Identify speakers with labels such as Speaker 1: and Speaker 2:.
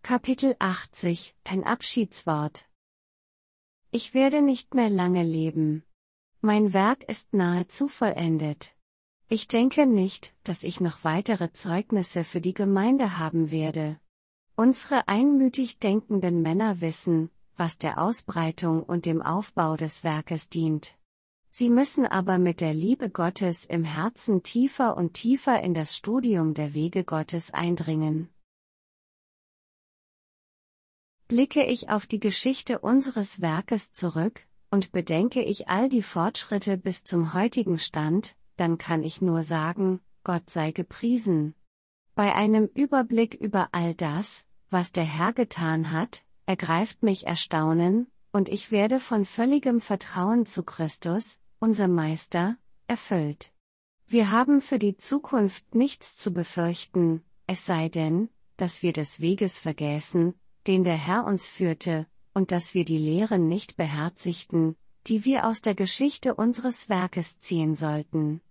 Speaker 1: Kapitel 80, ein Abschiedswort. Ich werde nicht mehr lange leben. Mein Werk ist nahezu vollendet. Ich denke nicht, dass ich noch weitere Zeugnisse für die Gemeinde haben werde. Unsere einmütig denkenden Männer wissen, was der Ausbreitung und dem Aufbau des Werkes dient. Sie müssen aber mit der Liebe Gottes im Herzen tiefer und tiefer in das Studium der Wege Gottes eindringen. Blicke ich auf die Geschichte unseres Werkes zurück, und bedenke ich all die Fortschritte bis zum heutigen Stand, dann kann ich nur sagen, Gott sei gepriesen. Bei einem Überblick über all das, was der Herr getan hat, ergreift mich Erstaunen, und ich werde von völligem Vertrauen zu Christus, unserem Meister, erfüllt. Wir haben für die Zukunft nichts zu befürchten, es sei denn, dass wir des Weges vergäßen, den der Herr uns führte, und dass wir die Lehren nicht beherzigten, die wir aus der Geschichte unseres Werkes ziehen sollten.